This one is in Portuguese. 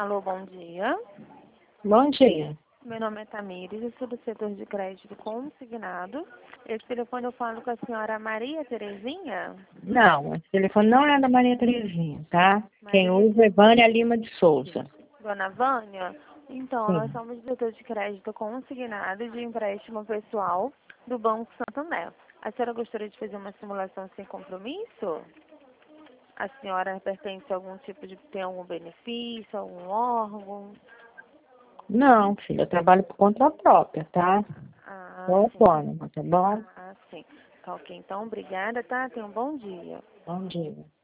Alô, bom dia. Bom dia. Meu nome é Tamires, eu sou do setor de crédito consignado. Esse telefone eu falo com a senhora Maria Terezinha? Não, esse telefone não é da Maria Terezinha, tá? Quem Maria, usa é Vânia Lima de Souza. Dona Vânia? Então, nós Sim. somos do setor de crédito consignado de empréstimo pessoal do Banco Santander. A senhora gostaria de fazer uma simulação sem compromisso? A senhora pertence a algum tipo de... tem algum benefício, algum órgão? Não, filha, eu trabalho por conta própria, tá? Ah, Sou sim. autônoma, tá bom? Ah, sim. Tá ok. Então, obrigada, tá? Tenha um bom dia. Bom dia.